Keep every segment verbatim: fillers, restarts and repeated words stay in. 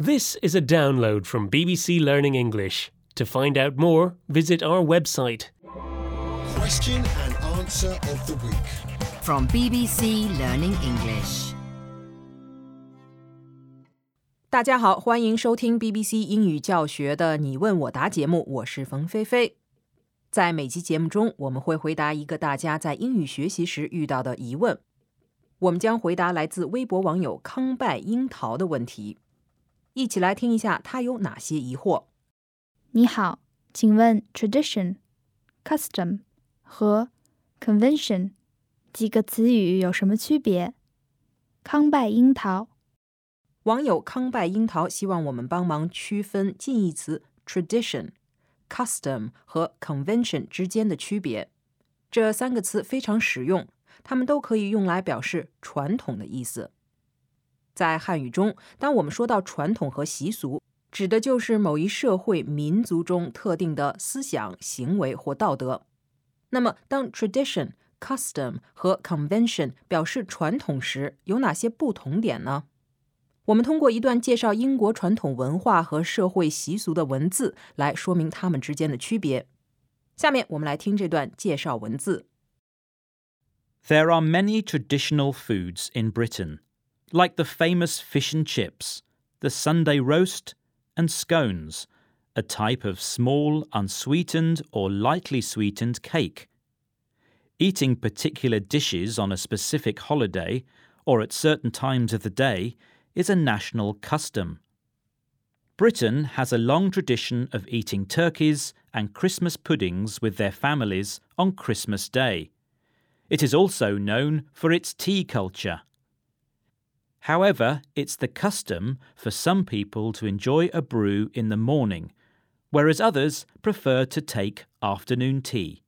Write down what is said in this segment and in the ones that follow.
This is a download from B B C Learning English. To find out more, visit our website. Question and answer of the week. From B B C Learning English. 大家好，欢迎收听 B B C 英语教学的你问我答节目，我是冯菲菲。在每期节目中，我们会回答一个大家在英语学习时遇到的疑问。我们将回答来自微博网友康拜樱桃的问题。一起来听一下他有哪些疑惑。 你好，请问 tradition、custom 和 convention 几个词语有什么区别？康拜樱桃。 网友康拜樱桃希望我们帮忙区分近义词 tradition、custom 和 convention 之间的区别。这三个词非常实用，它们都可以用来表示传统的意思。在汉语中，当我们说到传统和习俗，指的就是某一社会民族中特定的思想、行为或道德。那么当 tradition、custom 和 convention 表示传统时，有哪些不同点呢？我们通过一段介绍英国传统文化和社会习俗的文字来说明它们之间的区别。下面我们来听这段介绍文字。 There are many traditional foods in Britain, like the famous fish and chips, the Sunday roast, and scones, a type of small, unsweetened or lightly sweetened cake. Eating particular dishes on a specific holiday or at certain times of the day is a national custom. Britain has a long tradition of eating turkeys and Christmas puddings with their families on Christmas Day. It is also known for its tea culture. However, it's the custom for some people to enjoy a brew in the morning, whereas others prefer to take afternoon tea.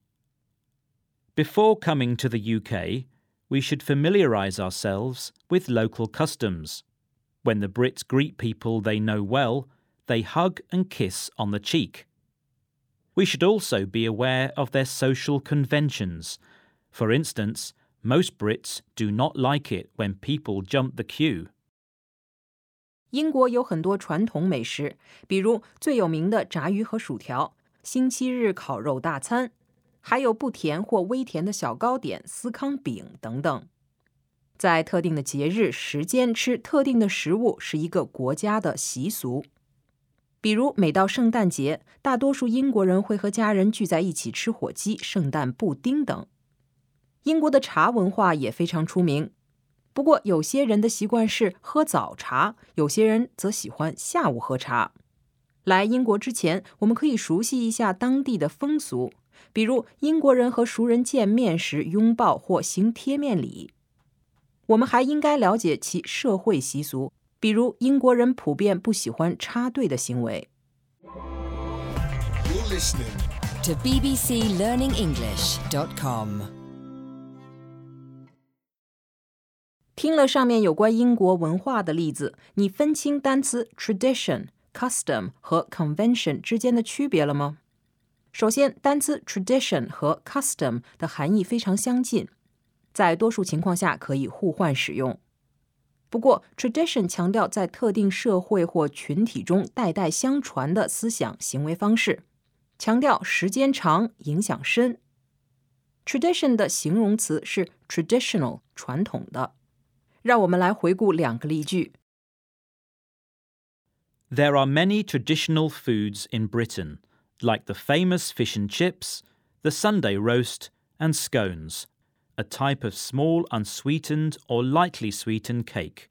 Before coming to the U K, we should familiarise ourselves with local customs. When the Brits greet people they know well, they hug and kiss on the cheek. We should also be aware of their social conventions. For instance, most Brits do not like it when people jump the queue. 英国有很多传统美食，比如最有名的炸鱼和薯条、星期日烤肉大餐，还有不甜或微甜的小糕点、司康饼等等。在特定的节日、时间吃特定的食物是一个国家的习俗。比如每到圣诞节，大多数英国人会和家人聚在一起吃火鸡、圣诞布丁等。英国的茶文化也非常出名，不过有些人的习惯是喝早茶，有些人则喜欢下午喝茶。来英国之前，我们可以熟悉一下当地的风俗，比如英国人和熟人见面时拥抱或行贴面礼。我们还应该了解其社会习俗，比如英国人普遍不喜欢插队的行为。 You're listening to b b c learning english dot com. 听了上面有关英国文化的例子，你分清单词 tradition、custom 和 convention 之间的区别了吗？首先，单词 tradition 和 custom 的含义非常相近，在多数情况下可以互换使用。不过 tradition 强调在特定社会或群体中代代相传的思想行为方式，强调时间长、影响深。tradition 的形容词是 traditional 传统的。让我们来回顾两个例句。 There are many traditional foods in Britain, like the famous fish and chips, the Sunday roast, and scones, a type of small unsweetened or lightly sweetened cake.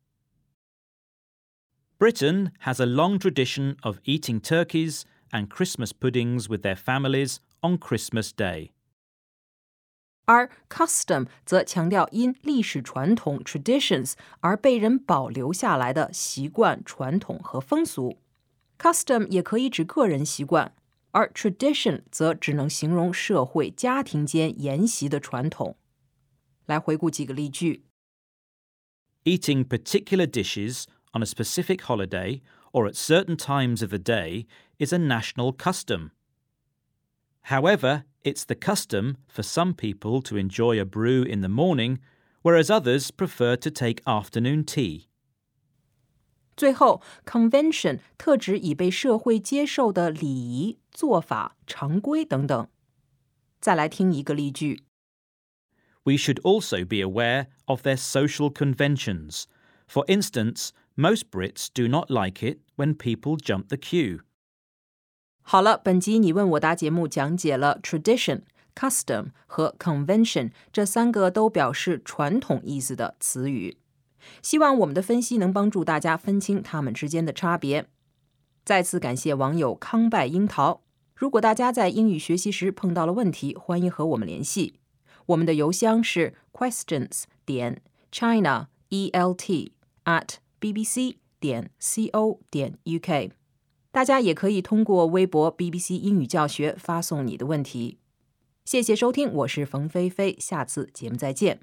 Britain has a long tradition of eating turkeys and Christmas puddings with their families on Christmas Day. 而 custom 则强调因历史传统 traditions 而被人保留下来的习惯、传统和风俗。custom 也可以指个人习惯，而 tradition 则只能形容社会、家庭间沿袭的传统。来回顾几个例句。 Eating particular dishes on a specific holiday or at certain times of the day is a national custom. However, it's the custom for some people to enjoy a brew in the morning, whereas others prefer to take afternoon tea. 最后 convention 特指已被社会接受的礼仪、做法、常规等等。再来听一个例句。 We should also be aware of their social conventions. For instance, most Brits do not like it when people jump the queue. 好了，本集你问我答节目讲解了 tradition、custom 和 convention 这三个都表示传统意思的词语。希望我们的分析能帮助大家分清它们之间的差别。再次感谢网友康拜樱桃。如果大家在英语学习时碰到了问题，欢迎和我们联系。我们的邮箱是 questions 点 china e l t at b b c 点 co 点 u k。大家也可以通过微博 B B C 英语教学发送你的问题。谢谢收听，我是冯菲菲，下次节目再见。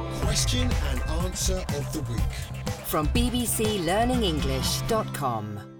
Question and answer of the week. From b b c learning english dot com